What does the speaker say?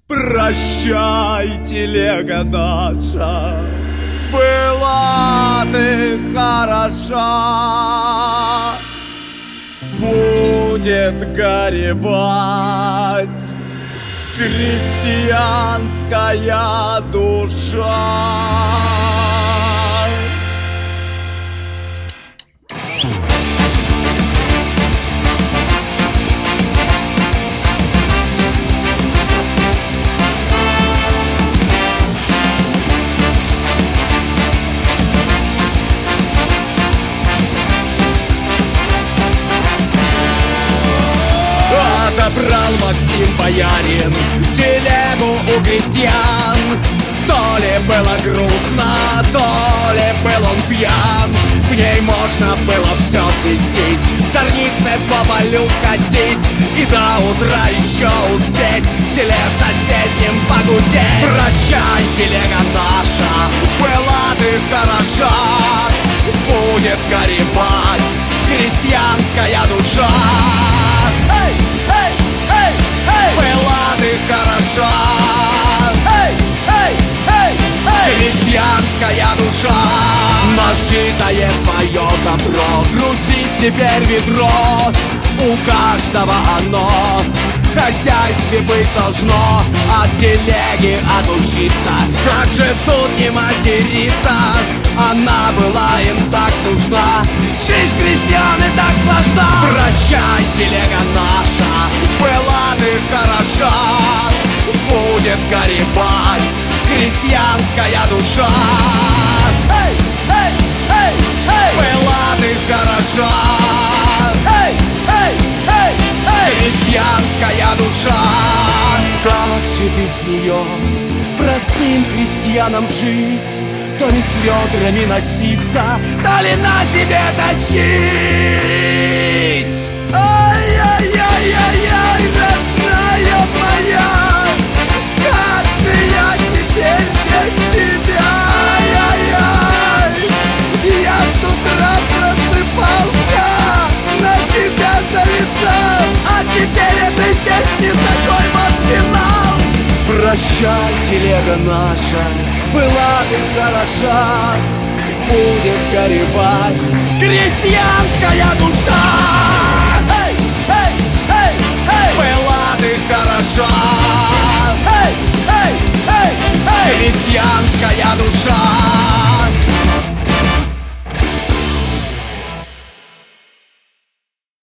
Прощай, телега наша, была ты хороша, будет горевать крестьянская душа. Отобрал Максим боярин телегу у крестьян. То ли было грустно, то ли был он пьян. В ней можно было все вместить, в зорнице по полю катить и до утра еще успеть в селе соседнем погудеть. Прощай, телега наша, была ты хороша, будет горевать крестьянская душа. Была ты хороша, крестьянская душа. Нажитое свое добро грузит теперь ведро. У каждого оно в хозяйстве быть должно. От телеги отучиться, как же тут не материться? Она была им так нужна, жизнь крестьян и так сложна. Прощай, телега наша, была ты хороша, будет горевать крестьянская душа. Была ты хороша, крестьянская душа. Как же без нее простым крестьянам жить? То ли с ведрами носиться, то ли на себе тащить. Ай-яй-яй-яй-яй, родная моя, как же я теперь без тебя? Ай-яй-яй, я с утра просыпался, на тебя зависал, а теперь этой песни такой вот финал. Прощай, телега наша, была ты хороша, будет горевать крестьянская душа.